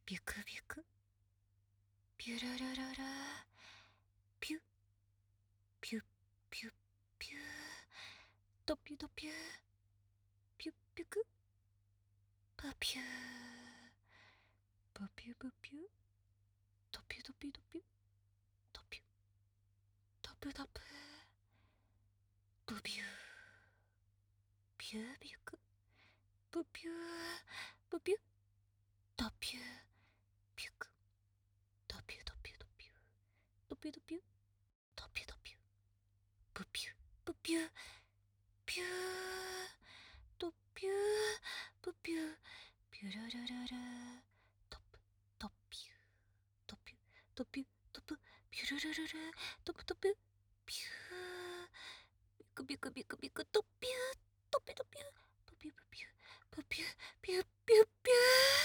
ビュクビュク、ビュルルルル、ピュ、ピュッピュッピュー、ドピュドピュー、ピュッピュク、パピュー、パピュパピュ、ドピュドピュドピュ、ドピュ、ドプドプ、ブビュー、ビュービュク、ブピュー、ブピュ、ドピュー、ピュク、ドピュドピュドピュ、ドピュドピュ、ドピュドピュ、ブピュ、ブピュ、ピュー、ドピュー、ブピュー、ピュルルルル、ドプ、ドピュー、ドピュ、ドピュ、ドプ、ピュルルルル、ドプドプ、ピュー、ビクビクビクビク、ドピュー、ドピュドピュ、ブピュブピュ、ブピュ、ピュッピュッピュー。